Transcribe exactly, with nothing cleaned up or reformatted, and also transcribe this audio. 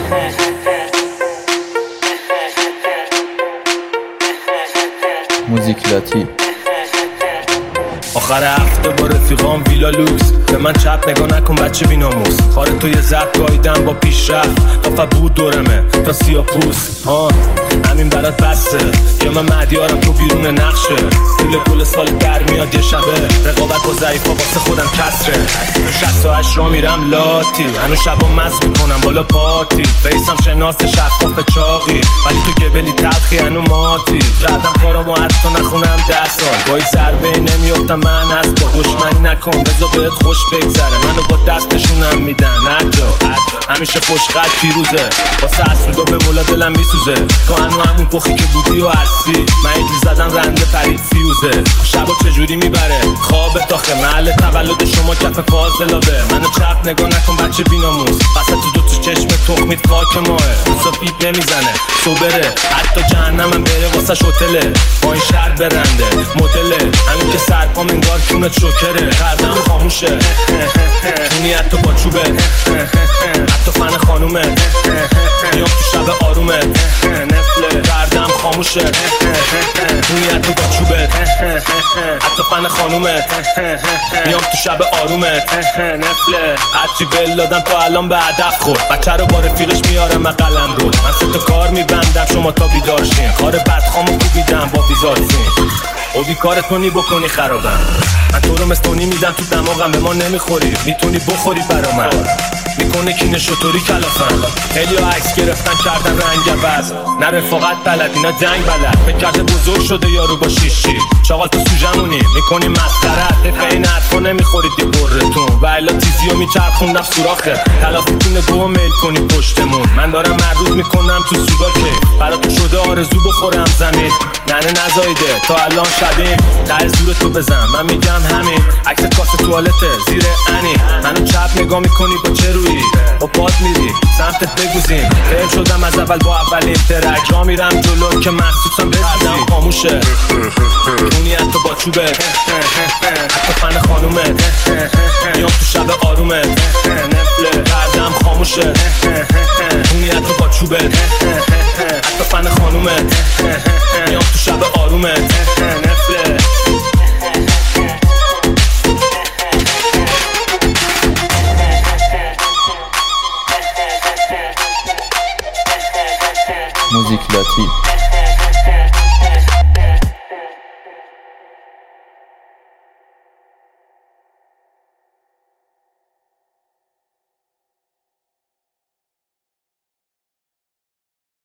موزیک لاتی. آخر هفته با رفیقام ویلا لوکس، به من چپ نگاه نکن بچه بیناموس. خاره توی زد گاییدم با پیشرفت، تا فبود دورمه تا سیاه پوست. ها همین برات بسته یا من مدیارم تو بیرون نقشه. پول کل سال در میاد یه شبه، رقابت با ضعیفا واسه خودم کسره. شصت و هشت را میرم لاتی، هنو شبا مست میکنم بالا پاتی. فیسم شناس شفاف چاقی، ولی تو گبلی تلخی هنو ماتی. کردم کارامو حتی نخونم ده سال، با این ضربه نمیافتم من از با دشمنی نکن بذار بهت خوش بگذره. منو با دستشونم میدن نجا همیشه خوشقد پیروزه. واسه اصودا به مولا دلم میسوزه، تو هنو همون پخی که بودی و هستی. من ایدی زدم رنده پرید فیوزه، شبا چجوری میبره خواب تاخه. محل تولد شما کف فاضلابه، منو چپ نگاه نکن بچه بیناموس. وسط تو دو تو چشم تخمیت خاک ماه، روزا پیپ نمیزنه صبره. حتی جهنمم بره واسه شوتله، با این شهر برنده مدله. همین که سرپام انگار کونت شکره، کردم خاموشه کونی حتی با چوبه. حتی فن خانومه میام تو شب آرومه، نفله کردم خاموشه کونی حتی با چوبه. حتی فن خانومه میام تو شب آرومه، نفله هرچی بل دادم تا الان به هدف خورد. بچه رو با رفیقش میارم من قلم رو، من سه تا کار میبندم شما تا بیدارشین. کار بدخامو کوبیدم با ویزارسین، اوبی کارتونی بکنی خرابم. من تو رو مستونی میدم تو دماغم، به ما نمیخوری میتونی بخوری برا من. میکنه کینه شطوری کلافم، خیلی ها عکس گرفتن کردن رنگ عوض. نه رفاقت بلد اینا جنگ بلد، فکر کرده بزرگ شده یارو با شیشی. شاغل تو سوژمونی میکنی مسخرت، دفعه این حرفا نمیخورید یه برتون. و الا تیزیو میچرخوندم سوراخه، تلافیتونه گوه میل کنی پشتمون. من دارم مردود میکنم تو سودا که برا تو شده آرزو بخورم زمین. ننه نزایده تا الان شبیم، در زور تو بزن من میگم همین. عکس کاسه توالته زیر انی، منو چپ نگاه میکنی با چه رویی؟ با پاد میری سمتت بگوزیم. فیل شدم از اول با اولین ترک، را میرم جلو که مخصوصم بزدم خاموشه کونی حتی با چوبه. حتی فن خانومه میام تو شب آرومه، نفله کردم خاموشه کونی حتی با چوبه. حتی فن خانومه میام تو شب آرومه، نفله. موزیک لاتی.